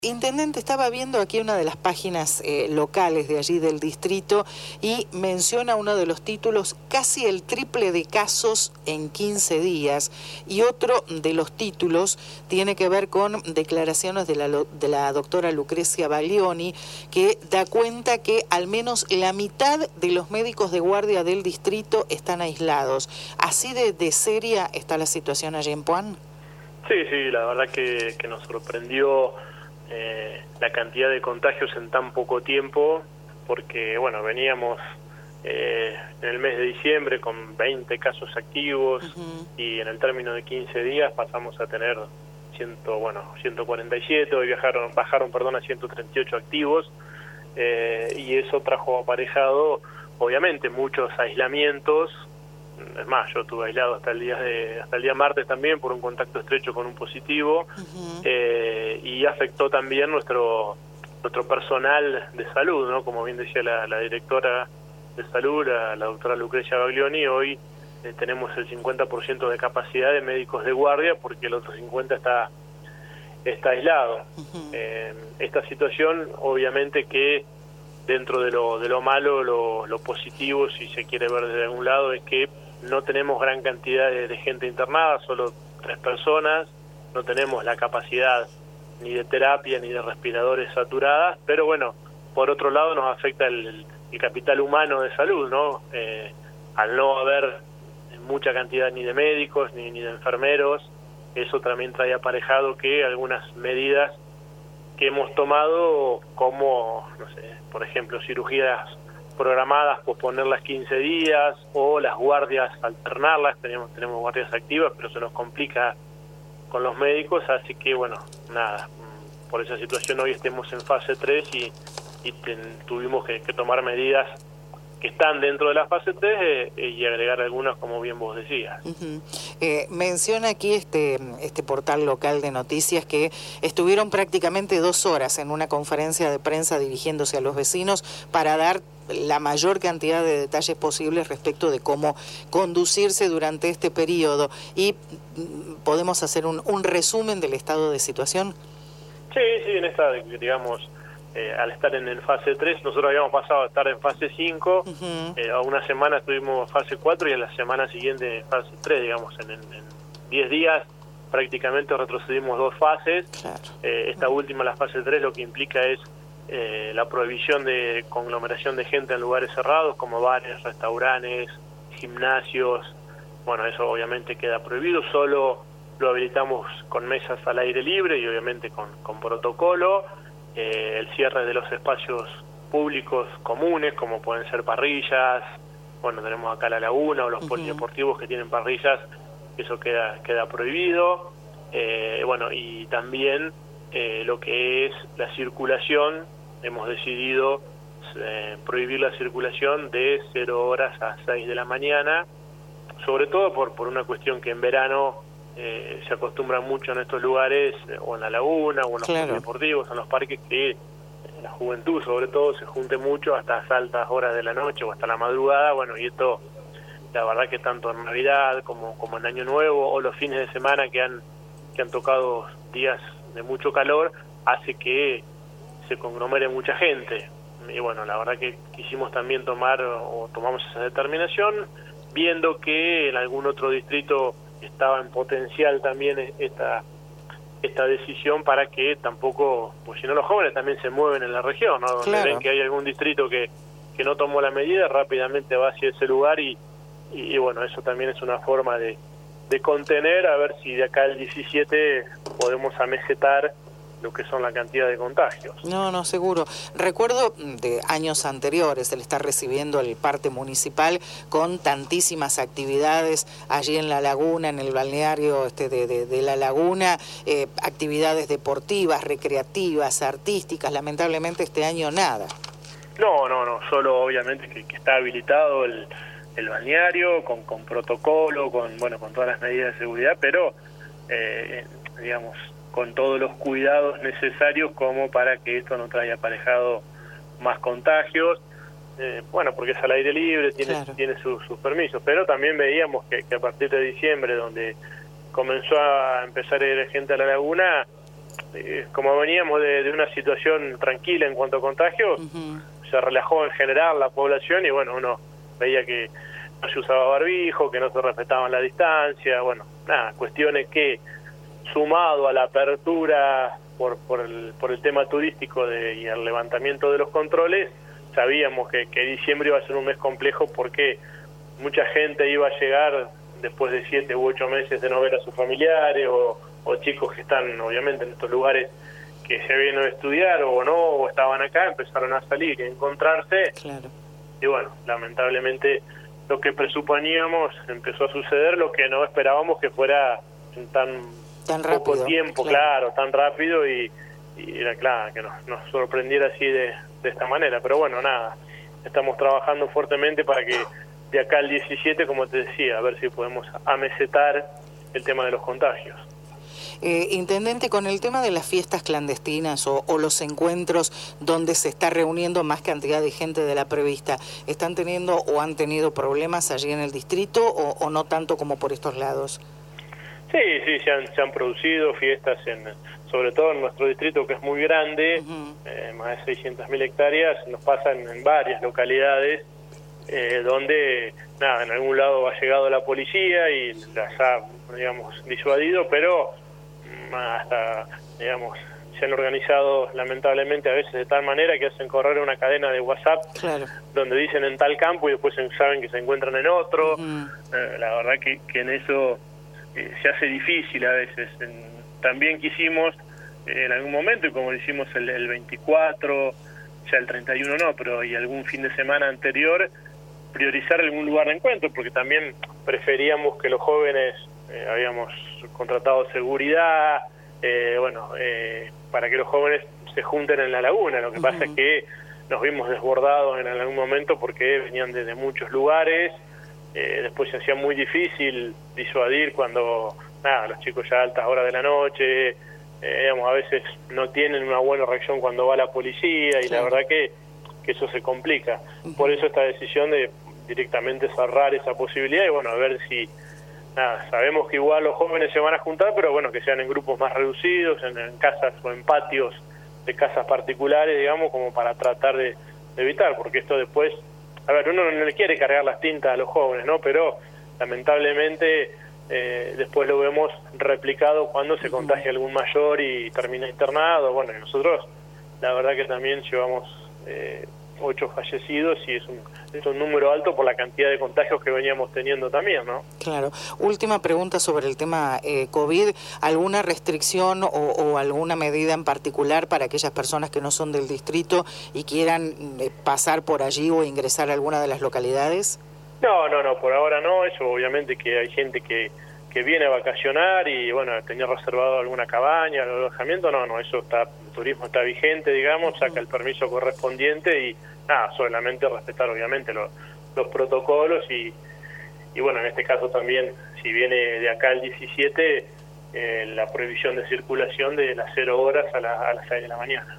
Intendente, estaba viendo aquí una de las páginas locales de allí del distrito y menciona uno de los títulos, casi el triple de casos en 15 días, y otro de los títulos tiene que ver con declaraciones de la doctora Lucrecia Baglioni, que da cuenta que al menos la mitad de los médicos de guardia del distrito están aislados. ¿Así de seria está la situación allí en Puan? Sí, la verdad que nos sorprendió la cantidad de contagios en tan poco tiempo, porque bueno, veníamos en el mes de diciembre con 20 casos activos y en el término de 15 días pasamos a tener 147, hoy bajaron a 138 activos, y eso trajo aparejado obviamente muchos aislamientos. Es más, yo estuve aislado hasta el día martes también por un contacto estrecho con un positivo, y afectó también nuestro personal de salud, ¿no? Como bien decía la directora de salud, la doctora Lucrecia Baglioni, hoy tenemos el 50% de capacidad de médicos de guardia porque el otro 50% está aislado. Esta situación, obviamente que dentro de lo malo, lo positivo, si se quiere ver desde algún lado, es que no tenemos gran cantidad de gente internada, solo 3 personas, no tenemos la capacidad ni de terapia ni de respiradores saturadas, pero bueno, por otro lado nos afecta el capital humano de salud, ¿no? Al no haber mucha cantidad ni de médicos ni de enfermeros, eso también trae aparejado que algunas medidas que hemos tomado, como, no sé, por ejemplo, cirugías programadas, posponerlas 15 días, o las guardias alternarlas, tenemos guardias activas, pero se nos complica con los médicos, así que bueno, nada, por esa situación hoy estemos en fase 3 y tuvimos que tomar medidas que están dentro de la fase 3 y agregar algunas, como bien vos decías. Menciona aquí este portal local de noticias que estuvieron prácticamente 2 horas en una conferencia de prensa dirigiéndose a los vecinos para dar la mayor cantidad de detalles posibles respecto de cómo conducirse durante este periodo. ¿Y podemos hacer un resumen del estado de situación? Sí, en esta, digamos, al estar en fase 3, nosotros habíamos pasado a estar en fase 5, a una semana estuvimos en fase 4 y a la semana siguiente en fase 3, digamos, en 10 días prácticamente retrocedimos 2 fases. Claro. Esta última, la fase 3, lo que implica es la prohibición de conglomeración de gente en lugares cerrados como bares, restaurantes, gimnasios. Bueno, eso obviamente queda prohibido, solo lo habilitamos con mesas al aire libre y obviamente con protocolo. El cierre de los espacios públicos comunes, como pueden ser parrillas, bueno, tenemos acá la laguna o los polideportivos que tienen parrillas, eso queda prohibido. Bueno, y también lo que es la circulación, hemos decidido prohibir la circulación de 0 horas a 6 de la mañana, sobre todo por una cuestión que en verano se acostumbra mucho en estos lugares, o en la laguna, o en los deportivos, en los parques, que la juventud sobre todo se junte mucho hasta las altas horas de la noche o hasta la madrugada. Bueno, y esto, la verdad que tanto en Navidad como en Año Nuevo, o los fines de semana que han tocado días de mucho calor, hace que se conglomere mucha gente. Y bueno, la verdad que quisimos también tomamos esa determinación, viendo que en algún otro distrito estaba en potencial también esta decisión, para que tampoco, pues si no, los jóvenes también se mueven en la región, ¿no? Donde ven que hay algún distrito que no tomó la medida, rápidamente va hacia ese lugar y bueno, eso también es una forma de contener, a ver si de acá al 17 podemos amesetar lo que son la cantidad de contagios. No, seguro. Recuerdo de años anteriores el estar recibiendo el parte municipal con tantísimas actividades allí en la laguna, en el balneario de la laguna, actividades deportivas, recreativas, artísticas. Lamentablemente este año nada. No, solo obviamente que está habilitado el balneario con protocolo, con todas las medidas de seguridad, pero digamos, con todos los cuidados necesarios como para que esto no traiga aparejado más contagios, porque es al aire libre, tiene sus permisos, pero también veíamos que a partir de diciembre, donde comenzó a empezar a ir gente a la laguna, como veníamos de una situación tranquila en cuanto a contagios, se relajó en general la población y bueno, uno veía que no se usaba barbijo, que no se respetaban la distancia, bueno, nada, cuestiones que sumado a la apertura por el tema turístico y el levantamiento de los controles, sabíamos que diciembre iba a ser un mes complejo porque mucha gente iba a llegar después de 7 u 8 meses de no ver a sus familiares o chicos que están obviamente en estos lugares que se habían ido a estudiar o no, o estaban acá, empezaron a salir y a encontrarse. Claro. Y bueno, lamentablemente lo que presuponíamos empezó a suceder, lo que no esperábamos que fuera en tan poco rápido, tiempo, claro, tan rápido y era claro que nos sorprendiera así de esta manera. Pero bueno, nada, estamos trabajando fuertemente para que de acá al 17, como te decía, a ver si podemos amesetar el tema de los contagios. Intendente, con el tema de las fiestas clandestinas o los encuentros donde se está reuniendo más cantidad de gente de la prevista, ¿están teniendo o han tenido problemas allí en el distrito o no tanto como por estos lados? Sí, se han producido fiestas, sobre todo en nuestro distrito, que es muy grande, más de 600.000 hectáreas, nos pasan en varias localidades, donde, nada, en algún lado ha llegado la policía y las ha, digamos, disuadido, pero hasta, digamos, se han organizado lamentablemente a veces de tal manera que hacen correr una cadena de WhatsApp, claro, donde dicen en tal campo y después saben que se encuentran en otro. La verdad que en eso se hace difícil a veces. También quisimos en algún momento, y como lo hicimos el 24, ya el 31 no, pero y algún fin de semana anterior, priorizar algún lugar de encuentro, porque también preferíamos que los jóvenes, habíamos contratado seguridad, para que los jóvenes se junten en la laguna. Lo que pasa es que nos vimos desbordados en algún momento porque venían desde muchos lugares, después se hacía muy difícil disuadir cuando, nada, los chicos ya a altas horas de la noche, a veces no tienen una buena reacción cuando va la policía y la verdad que eso se complica. Por eso esta decisión de directamente cerrar esa posibilidad y bueno, a ver si, nada, sabemos que igual los jóvenes se van a juntar, pero bueno, que sean en grupos más reducidos, en casas o en patios de casas particulares, digamos, como para tratar de evitar, porque esto después, a ver, uno no le quiere cargar las tintas a los jóvenes, ¿no? Pero lamentablemente después lo vemos replicado cuando se contagia algún mayor y termina internado. Bueno, y nosotros la verdad que también llevamos 8 fallecidos y es un número alto por la cantidad de contagios que veníamos teniendo también, ¿no? Claro. Última pregunta sobre el tema COVID. ¿Alguna restricción o alguna medida en particular para aquellas personas que no son del distrito y quieran pasar por allí o ingresar a alguna de las localidades? No, por ahora no. Eso obviamente que hay gente que viene a vacacionar y bueno, tenía reservado alguna cabaña, algún alojamiento, no, eso está, el turismo está vigente, digamos, saca el permiso correspondiente y nada, solamente respetar obviamente los protocolos y bueno, en este caso también, si viene de acá el 17, la prohibición de circulación de las 0 horas a las 6 de la mañana.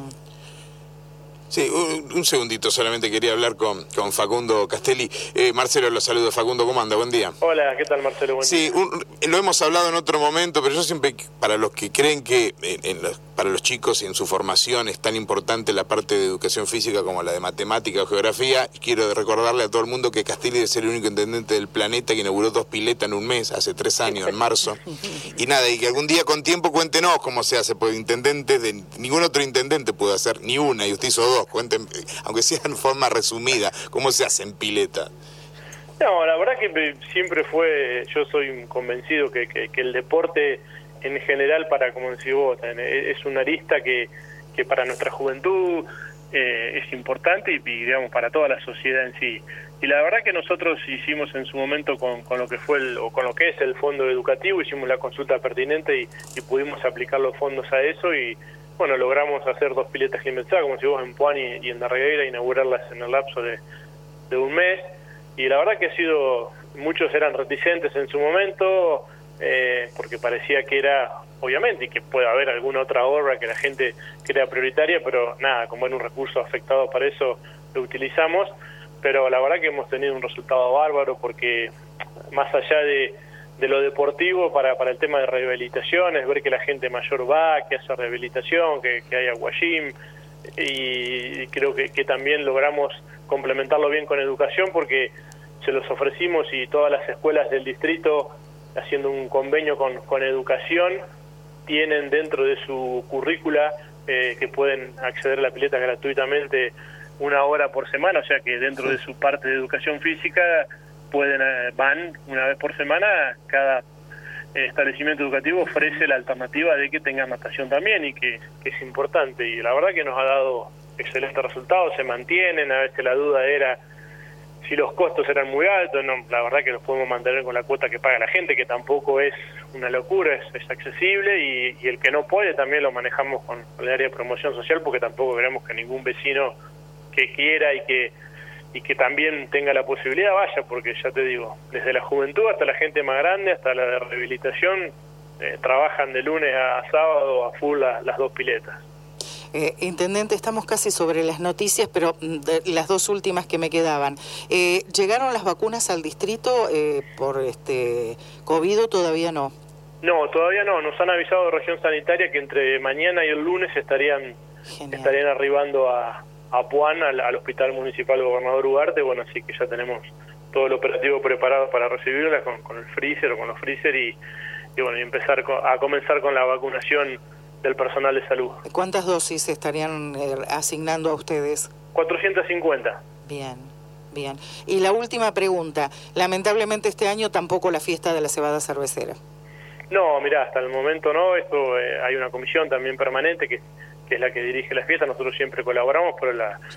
Sí, un segundito, solamente quería hablar con Facundo Castelli. Marcelo, lo saludo. Facundo, ¿cómo anda? Buen día. Hola, ¿qué tal, Marcelo? Buen día. Lo hemos hablado en otro momento, pero yo siempre, para los que creen que para los chicos y en su formación es tan importante la parte de educación física como la de matemática o geografía, quiero recordarle a todo el mundo que Castelli es el único intendente del planeta que inauguró 2 piletas en un mes, hace 3 años, en marzo. Y nada, y que algún día con tiempo cuéntenos cómo se hace, porque ningún otro intendente puede hacer ni una, y usted hizo 2. Cuenten, aunque sea en forma resumida, ¿cómo se hace en pileta? No, la verdad que siempre yo soy convencido que el deporte en general, como decís vos, es una arista que para nuestra juventud es importante y digamos para toda la sociedad en sí. Y la verdad que nosotros hicimos en su momento con lo que fue con lo que es el fondo educativo, hicimos la consulta pertinente y pudimos aplicar los fondos a eso y bueno, logramos hacer 2 piletas climatizadas, como si vos en Puan y en Darregueira, inaugurarlas en el lapso de un mes. Y la verdad que muchos eran reticentes en su momento, porque parecía que era, obviamente, y que puede haber alguna otra obra que la gente crea prioritaria, pero nada, como era un recurso afectado para eso, lo utilizamos. Pero la verdad que hemos tenido un resultado bárbaro, porque más allá de lo deportivo para el tema de rehabilitaciones, ver que la gente mayor va, que hace rehabilitación, que hay aquagym, y creo que también logramos complementarlo bien con educación, porque se los ofrecimos y todas las escuelas del distrito, haciendo un convenio con educación, tienen dentro de su currícula que pueden acceder a la pileta gratuitamente 1 hora por semana, o sea que dentro de su parte de educación física van una vez por semana. Cada establecimiento educativo ofrece la alternativa de que tengan natación también, y que es importante, y la verdad que nos ha dado excelentes resultados, se mantienen. A veces la duda era si los costos eran muy altos. No, la verdad que los podemos mantener con la cuota que paga la gente, que tampoco es una locura, es accesible, y el que no puede también lo manejamos con el área de promoción social, porque tampoco queremos que ningún vecino que quiera y que también tenga la posibilidad vaya, porque ya te digo, desde la juventud hasta la gente más grande, hasta la de rehabilitación, trabajan de lunes a sábado a full las 2 piletas. Intendente, estamos casi sobre las noticias, pero las 2 últimas que me quedaban. ¿Llegaron las vacunas al distrito por COVID o todavía no? No, todavía no. Nos han avisado de región sanitaria que entre mañana y el lunes estarían arribando a Puan, al Hospital Municipal Gobernador Ugarte. Bueno, así que ya tenemos todo el operativo preparado para recibirla con el freezer o con los freezer, y bueno, y empezar a comenzar con la vacunación del personal de salud. ¿Cuántas dosis estarían asignando a ustedes? 450. Bien, bien. Y la última pregunta, lamentablemente este año tampoco la fiesta de la cebada cervecera. No, mirá, hasta el momento no. Esto hay una comisión también permanente que es la que dirige la fiesta. Nosotros siempre colaboramos, pero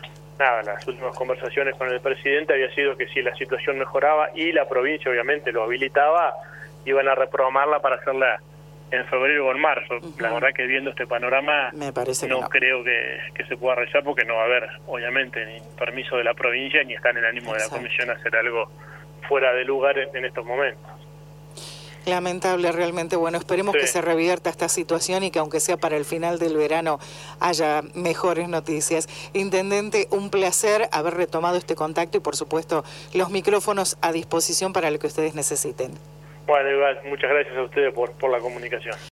las últimas conversaciones con el presidente había sido que si la situación mejoraba y la provincia obviamente lo habilitaba, iban a reprogramarla para hacerla en febrero o en marzo. La verdad que viendo este panorama me parece no creo que se pueda realizar, porque no va a haber obviamente ni permiso de la provincia, ni está en el ánimo de la comisión hacer algo fuera de lugar en estos momentos. Lamentable realmente. Bueno, esperemos que se revierta esta situación y que aunque sea para el final del verano haya mejores noticias. Intendente, un placer haber retomado este contacto y por supuesto los micrófonos a disposición para lo que ustedes necesiten. Bueno, igual, muchas gracias a ustedes por la comunicación.